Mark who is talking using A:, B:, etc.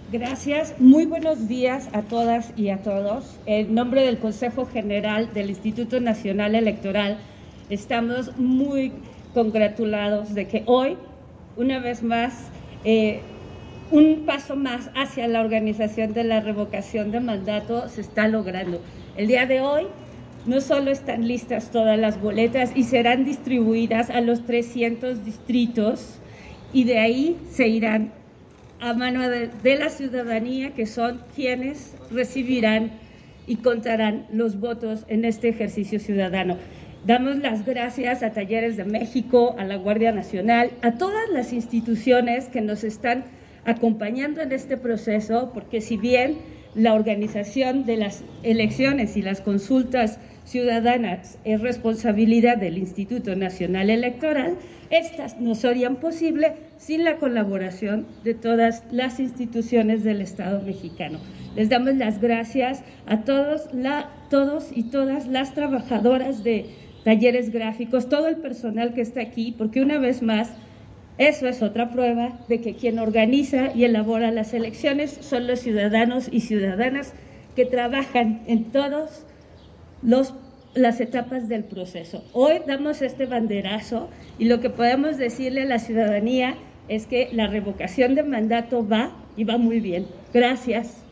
A: Gracias, muy buenos días a todas y a todos. En nombre del Consejo General del Instituto Nacional Electoral, estamos muy congratulados de que hoy, una vez más, un paso más hacia la organización de la revocación de mandato se está logrando. El día de hoy no solo están listas todas las boletas y serán distribuidas a los 300 distritos y de ahí se irán a mano de la ciudadanía, que son quienes recibirán y contarán los votos en este ejercicio ciudadano. Damos las gracias a Talleres de México, a la Guardia Nacional, a todas las instituciones que nos están acompañando en este proceso, porque si bien la organización de las elecciones y las consultas ciudadanas es responsabilidad del Instituto Nacional Electoral, estas no serían posibles sin la colaboración de todas las instituciones del Estado mexicano. Les damos las gracias a todos y todas las trabajadoras de Talleres Gráficos, todo el personal que está aquí, porque una vez más, eso es otra prueba de que quien organiza y elabora las elecciones son los ciudadanos y ciudadanas que trabajan en todas las etapas del proceso. Hoy damos este banderazo y lo que podemos decirle a la ciudadanía es que la revocación de mandato va y va muy bien. Gracias.